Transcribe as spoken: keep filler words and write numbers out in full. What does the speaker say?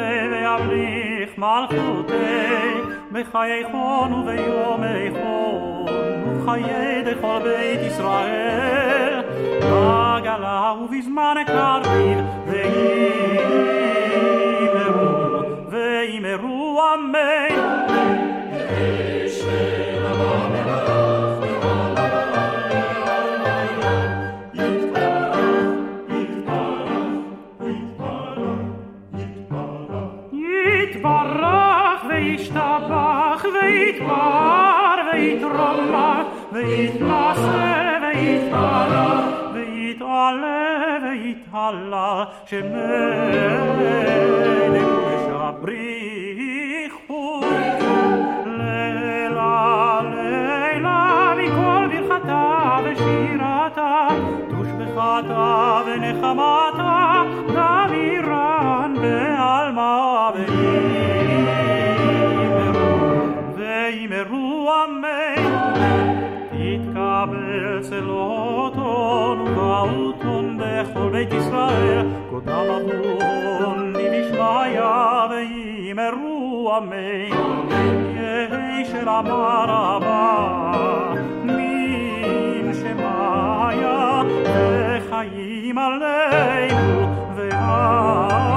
וימליך מלכותי בחיי חון וביומי חון ובחיי דכל בית ישראל בגלה ובזמן קריב וימרו וימרו אמן יתברך וישתבח ויתפאר ויתרומם ויתנשא ויתברך ויתעלה ויתהלל שמנו משבריחו לילה לילה מכל ברכתה ושירתה תושבחתה ונחמתה דמירן בעלמה וימרו אמן תתקבל צלותון ובאותון בכל בית ישראל קודם אבון נשמיה וימרו אמן יהי של אמר אבא מן שמיה וחיים עלינו ועל